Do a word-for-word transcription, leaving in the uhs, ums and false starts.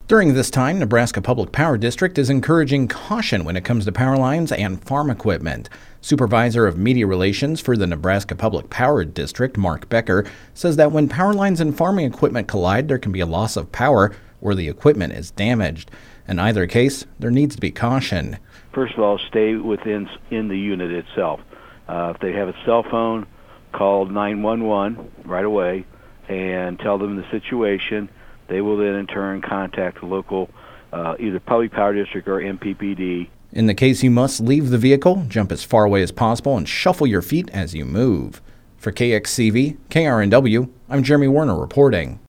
During this time, Nebraska Public Power District is encouraging caution when it comes to power lines and farm equipment. Supervisor of Media Relations for the Nebraska Public Power District, Mark Becker, says that when power lines and farming equipment collide, there can be a loss of power or the equipment is damaged. In either case, there needs to be caution. First of all, stay within in the unit itself. Uh, if they have a cell phone, call nine one one right away and tell them the situation. They will then in turn contact the local uh, either Public Power District or M P P D. In the case you must leave the vehicle, jump as far away as possible and shuffle your feet as you move. For K X C V, K R N W, I'm Jeremy Warner reporting.